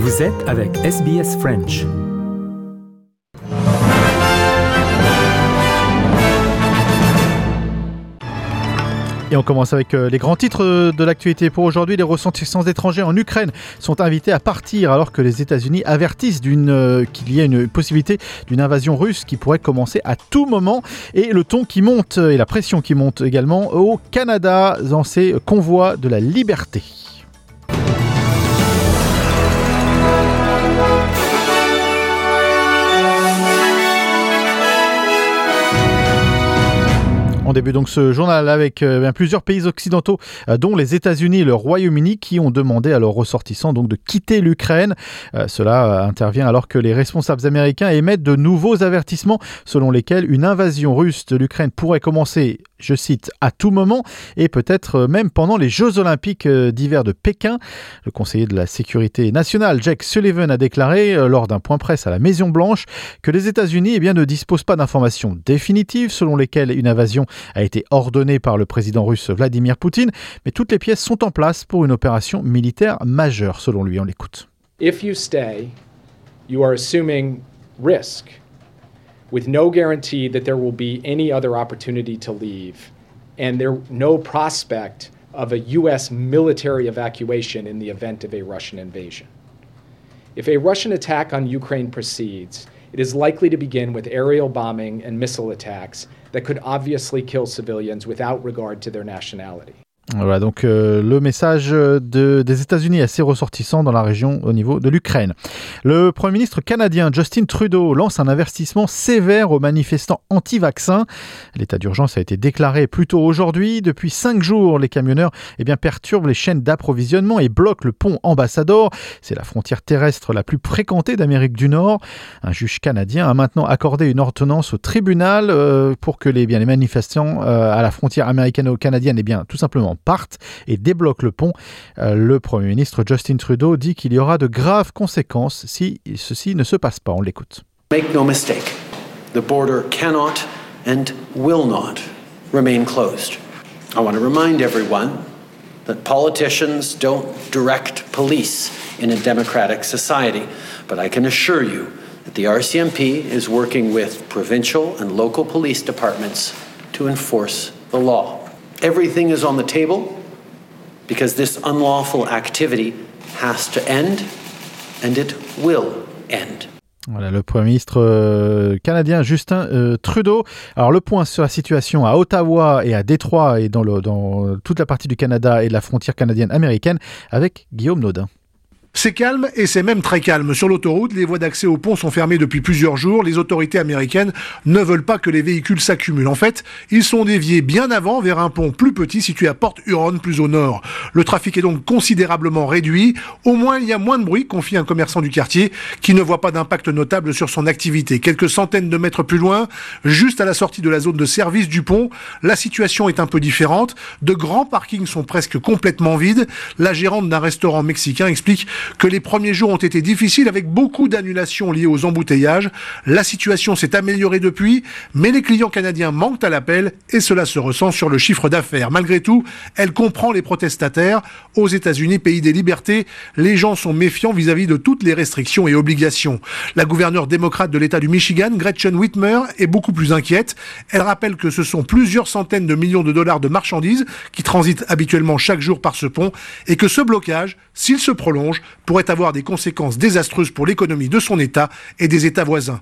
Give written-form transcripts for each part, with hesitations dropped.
Vous êtes avec SBS French. Et on commence avec les grands titres de l'actualité pour aujourd'hui. Les ressortissants étrangers en Ukraine sont invités à partir alors que les États-Unis avertissent qu'il y a une possibilité d'une invasion russe qui pourrait commencer à tout moment. Et le ton qui monte et la pression qui monte également au Canada dans ces convois de la liberté. On débute donc ce journal avec plusieurs pays occidentaux, dont les États-Unis et le Royaume-Uni, qui ont demandé à leurs ressortissants donc de quitter l'Ukraine. Cela intervient alors que les responsables américains émettent de nouveaux avertissements selon lesquels une invasion russe de l'Ukraine pourrait commencer, je cite, à tout moment et peut-être même pendant les Jeux Olympiques d'hiver de Pékin. Le conseiller de la sécurité nationale, Jake Sullivan, a déclaré lors d'un point presse à la Maison-Blanche que les États-Unis ne disposent pas d'informations définitives selon lesquelles une invasion a été ordonnée par le président russe Vladimir Poutine, mais toutes les pièces sont en place pour une opération militaire majeure, selon lui. On l'écoute. If you stay, you are assuming risk, with no guarantee that there will be any other opportunity to leave, and no prospect of a U.S. military evacuation in the event of a Russian invasion. If a Russian attack on Ukraine proceeds, it is likely to begin with aerial bombing and missile attacks that could obviously kill civilians without regard to their nationality. Voilà donc le message des États-Unis à ses ressortissants dans la région au niveau de l'Ukraine. Le Premier ministre canadien Justin Trudeau lance un avertissement sévère aux manifestants anti-vaccins. L'état d'urgence a été déclaré plus tôt aujourd'hui. Depuis 5 jours, les camionneurs perturbent les chaînes d'approvisionnement et bloquent le pont Ambassador. C'est la frontière terrestre la plus fréquentée d'Amérique du Nord. Un juge canadien a maintenant accordé une ordonnance au tribunal pour que les manifestants à la frontière américano-canadienne tout simplement partent et débloquent le pont. Le Premier ministre Justin Trudeau dit qu'il y aura de graves conséquences si ceci ne se passe pas. On l'écoute. Make no mistake, the border cannot and will not remain closed. I want to remind everyone that politicians don't direct police in a democratic society, but I can assure you that the RCMP is working with provincial and local police departments to enforce the law. Everything is on the table because this unlawful activity has to end, and it will end. Voilà le Premier ministre canadien Justin Trudeau. Alors le point sur la situation à Ottawa et à Détroit et dans toute la partie du Canada et de la frontière canadienne-américaine avec Guillaume Naudin. C'est calme et c'est même très calme. Sur l'autoroute, les voies d'accès au pont sont fermées depuis plusieurs jours. Les autorités américaines ne veulent pas que les véhicules s'accumulent. En fait, ils sont déviés bien avant vers un pont plus petit situé à Port Huron, plus au nord. Le trafic est donc considérablement réduit. Au moins, il y a moins de bruit, confie un commerçant du quartier qui ne voit pas d'impact notable sur son activité. Quelques centaines de mètres plus loin, juste à la sortie de la zone de service du pont, la situation est un peu différente. De grands parkings sont presque complètement vides. La gérante d'un restaurant mexicain explique que les premiers jours ont été difficiles avec beaucoup d'annulations liées aux embouteillages. La situation s'est améliorée depuis, mais les clients canadiens manquent à l'appel et cela se ressent sur le chiffre d'affaires. Malgré tout, elle comprend les protestataires. Aux États-Unis, pays des libertés, les gens sont méfiants vis-à-vis de toutes les restrictions et obligations. La gouverneure démocrate de l'État du Michigan, Gretchen Whitmer, est beaucoup plus inquiète. Elle rappelle que ce sont plusieurs centaines de millions de dollars de marchandises qui transitent habituellement chaque jour par ce pont et que ce blocage, s'il se prolonge, pourrait avoir des conséquences désastreuses pour l'économie de son État et des États voisins.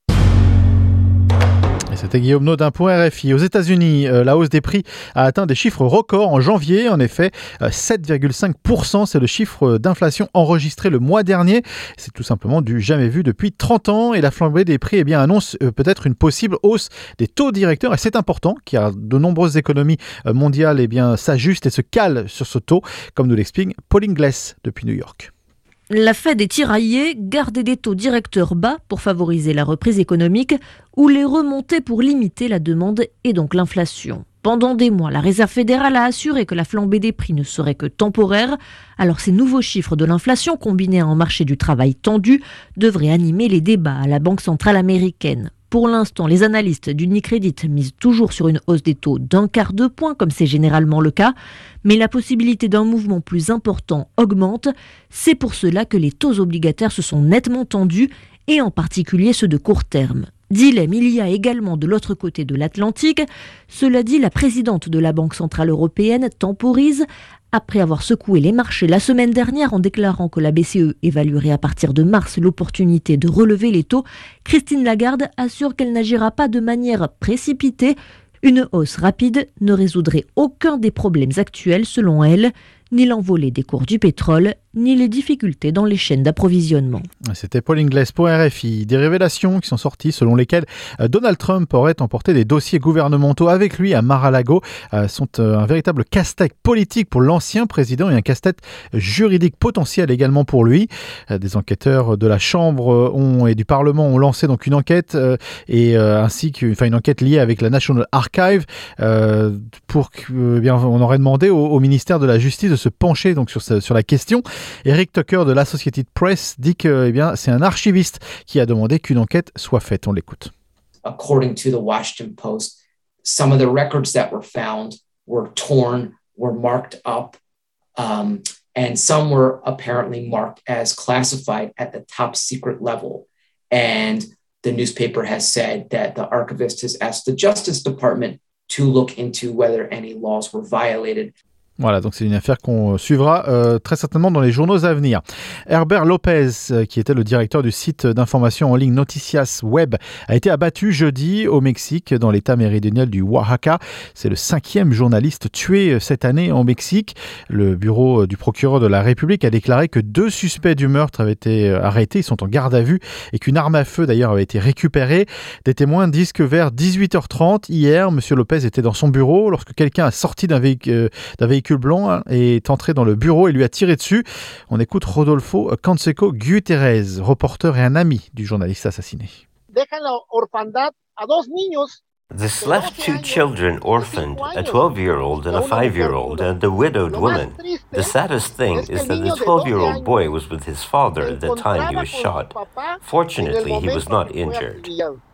Et c'était Guillaume Naudin pour RFI. Aux États-Unis, la hausse des prix a atteint des chiffres records en janvier. En effet, 7,5%, c'est le chiffre d'inflation enregistré le mois dernier. C'est tout simplement du jamais vu depuis 30 ans. Et la flambée des prix annonce peut-être une possible hausse des taux directeurs. Et c'est important car de nombreuses économies mondiales s'ajustent et se calent sur ce taux, comme nous l'explique Pauline Gless depuis New York. La Fed est tiraillée, garder des taux directeurs bas pour favoriser la reprise économique ou les remonter pour limiter la demande et donc l'inflation. Pendant des mois, la Réserve fédérale a assuré que la flambée des prix ne serait que temporaire. Alors ces nouveaux chiffres de l'inflation combinés à un marché du travail tendu devraient animer les débats à la Banque centrale américaine. Pour l'instant, les analystes d'Unicredit misent toujours sur une hausse des taux d'1/4 de point, comme c'est généralement le cas, mais la possibilité d'un mouvement plus important augmente. C'est pour cela que les taux obligataires se sont nettement tendus, et en particulier ceux de court terme. Dilemme il y a également de l'autre côté de l'Atlantique. Cela dit, la présidente de la Banque centrale européenne temporise. Après avoir secoué les marchés la semaine dernière en déclarant que la BCE évaluerait à partir de mars l'opportunité de relever les taux, Christine Lagarde assure qu'elle n'agira pas de manière précipitée. Une hausse rapide ne résoudrait aucun des problèmes actuels selon elle, ni l'envolée des cours du pétrole, ni les difficultés dans les chaînes d'approvisionnement. C'était Paul Ingles pour RFI. Des révélations qui sont sorties selon lesquelles Donald Trump aurait emporté des dossiers gouvernementaux avec lui à Mar-a-Lago sont un véritable casse-tête politique pour l'ancien président et un casse-tête juridique potentiel également pour lui. Des enquêteurs de la Chambre et du Parlement ont lancé donc une enquête ainsi qu'une enquête liée avec la National Archive pour que on aurait demandé au ministère de la Justice de se pencher donc sur la question. Eric Tucker de l'Associated Press dit que c'est un archiviste qui a demandé qu'une enquête soit faite. On l'écoute. According to the Washington Post, some of the records that were found were torn, were marked up, and some were apparently marked as classified at the top secret level. And the newspaper has said that the archivist has asked the Justice Department to look into whether any laws were violated. Voilà, donc c'est une affaire qu'on suivra très certainement dans les journaux à venir. Herbert Lopez, qui était le directeur du site d'information en ligne Noticias Web, a été abattu jeudi au Mexique, dans l'état méridional du Oaxaca. C'est le 5e journaliste tué cette année en Mexique. Le bureau du procureur de la République a déclaré que 2 suspects du meurtre avaient été arrêtés, ils sont en garde à vue, et qu'une arme à feu d'ailleurs avait été récupérée. Des témoins disent que vers 18h30 hier, M. Lopez était dans son bureau lorsque quelqu'un a sorti d'un véhicule blanc est entré dans le bureau et lui a tiré dessus. On écoute Rodolfo Canseco Gutierrez, reporter et un ami du journaliste assassiné. This left 2 children orphaned, a 12-year-old and a 5-year-old, and a widowed woman. The saddest thing is that the 12-year-old boy was with his father at the time he was shot. Fortunately, he was not injured.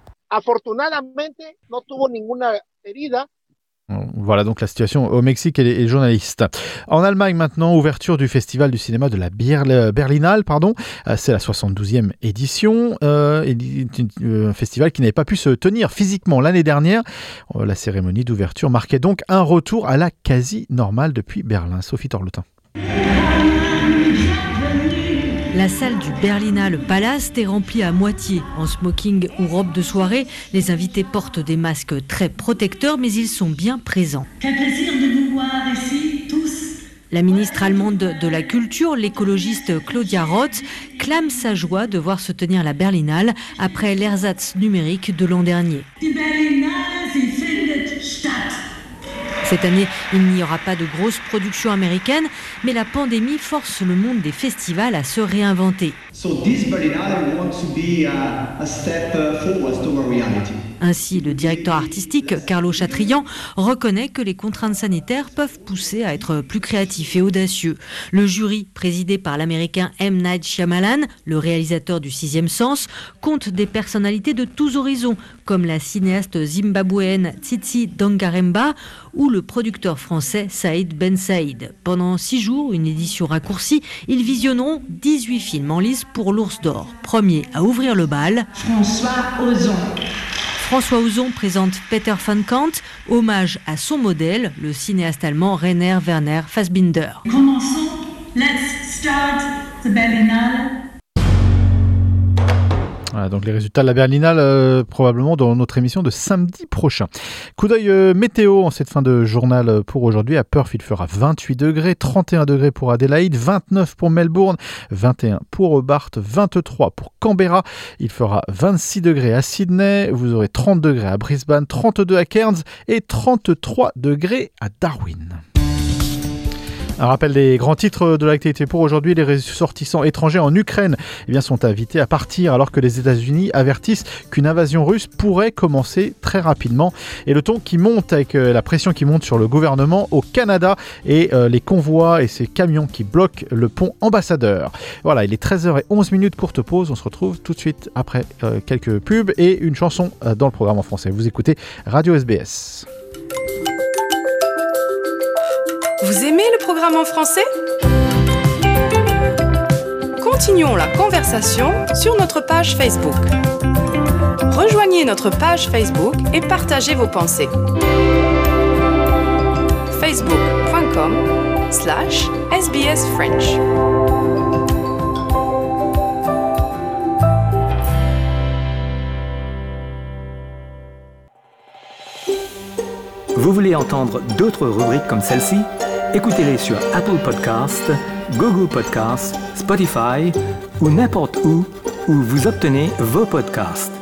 Voilà donc la situation au Mexique et les journalistes. En Allemagne maintenant, ouverture du festival du cinéma de la Berlinale, c'est la 72e édition, un festival qui n'avait pas pu se tenir physiquement l'année dernière. La cérémonie d'ouverture marquait donc un retour à la quasi-normale depuis Berlin. Sophie Torlotin. La salle du Berlinale Palace est remplie à moitié. En smoking ou robe de soirée, les invités portent des masques très protecteurs, mais ils sont bien présents. Quel plaisir de vous voir ici, tous. La ministre allemande de la Culture, l'écologiste Claudia Roth, clame sa joie de voir se tenir la Berlinale après l'ersatz numérique de l'an dernier. Die Berlinale, sie findet statt. Cette année, il n'y aura pas de grosses productions américaines, mais la pandémie force le monde des festivals à se réinventer. So this Berlinale wants to be a step forward toward reality. Ainsi, le directeur artistique, Carlo Chatrian, reconnaît que les contraintes sanitaires peuvent pousser à être plus créatifs et audacieux. Le jury, présidé par l'américain M. Night Shyamalan, le réalisateur du Sixième Sens, compte des personnalités de tous horizons, comme la cinéaste zimbabwéenne Tsitsi Dangaremba ou le producteur français Saïd Ben Saïd. Pendant 6 jours, une édition raccourcie, ils visionneront 18 films en lice pour l'Ours d'Or. Premier à ouvrir le bal, François Ozon présente Peter van Kant, hommage à son modèle, le cinéaste allemand Rainer Werner Fassbinder. Commençons. Let's start the Berlinale. Voilà, donc les résultats de la Berlinale probablement dans notre émission de samedi prochain. Coup d'œil météo en cette fin de journal pour aujourd'hui. À Perth, il fera 28 degrés, 31 degrés pour Adélaïde, 29 pour Melbourne, 21 pour Hobart, 23 pour Canberra. Il fera 26 degrés à Sydney, vous aurez 30 degrés à Brisbane, 32 à Cairns et 33 degrés à Darwin. Un rappel des grands titres de l'actualité pour aujourd'hui. Les ressortissants étrangers en Ukraine sont invités à partir alors que les États-Unis avertissent qu'une invasion russe pourrait commencer très rapidement. Et le ton qui monte avec la pression qui monte sur le gouvernement au Canada et les convois et ces camions qui bloquent le pont Ambassadeur. Voilà, il est 13h11, courte pause. On se retrouve tout de suite après quelques pubs et une chanson dans le programme en français. Vous écoutez Radio SBS. Vous aimez le programme en français ? Continuons la conversation sur notre page Facebook. Rejoignez notre page Facebook et partagez vos pensées. facebook.com/SBS French. Vous voulez entendre d'autres rubriques comme celle-ci ? Écoutez-les sur Apple Podcasts, Google Podcasts, Spotify ou n'importe où vous obtenez vos podcasts.